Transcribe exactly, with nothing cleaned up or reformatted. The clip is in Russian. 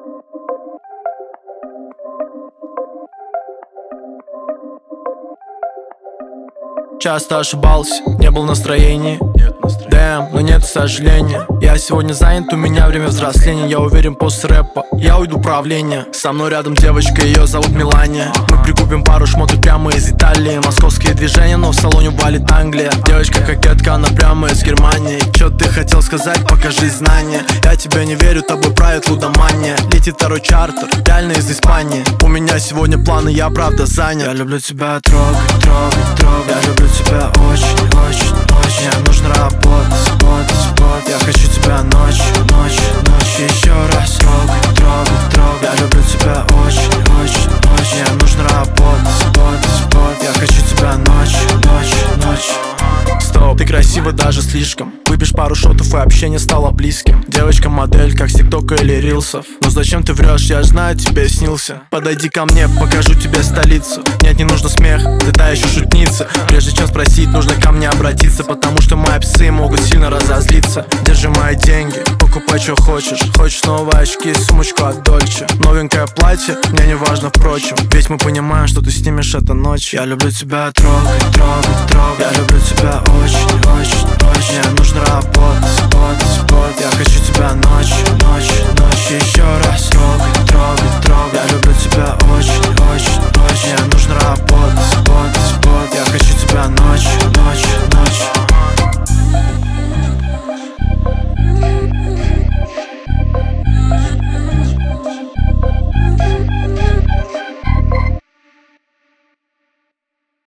Часто ошибался, не был в настроении. Нет настроения. Дэм, но нет сожаления. Я сегодня занят, у меня время взросления. Я уверен, после рэпа я уйду в правление. Со мной рядом девочка, ее зовут Мелания. Мы прикупим пару шмоток прямо из Италии. Московские движения, но в салоне валит Англия. Девочка-кокетка, она прямо из Германии. Чё ты хотел сказать, покажи знания. Я тебе не верю, тобой правит лудомания. Летит второй чартер, реально из Испании. У меня сегодня планы, я правда занят. Я люблю тебя трогать, трогать, трогать. Я люблю тебя очень, очень, очень. Мне нужно работать, работать, работать. Я хочу тебя ночью, ночью, ночью. Еще раз трогать, трогать, трогать. Я люблю тебя очень, очень, очень. Мне нужно работать, работать, работать. Я хочу тебя ночью, ночью, ночью. Стоп, ты красива даже слишком. Выпьешь пару шотов и общение стало близким. Девочка-модель, как с ТикТока или Рилсов. Но зачем ты врешь, я знаю, тебе снился. Подойди ко мне, покажу тебе столицу. Нет, не нужно смех, ты та еще шутница. Прежде чем спросить, нужно ко мне обратиться. Потому что мои псы могут сильно разозлиться. Держи мои деньги, покупай, что хочешь. Хочешь новые очки, сумочку от Дольче. Новенькое платье, мне не важно, впрочем. Ведь мы понимаем, что ты снимешь это ночью. Я люблю тебя трогать, трогать, трогать. Я люблю тебя очень, очень.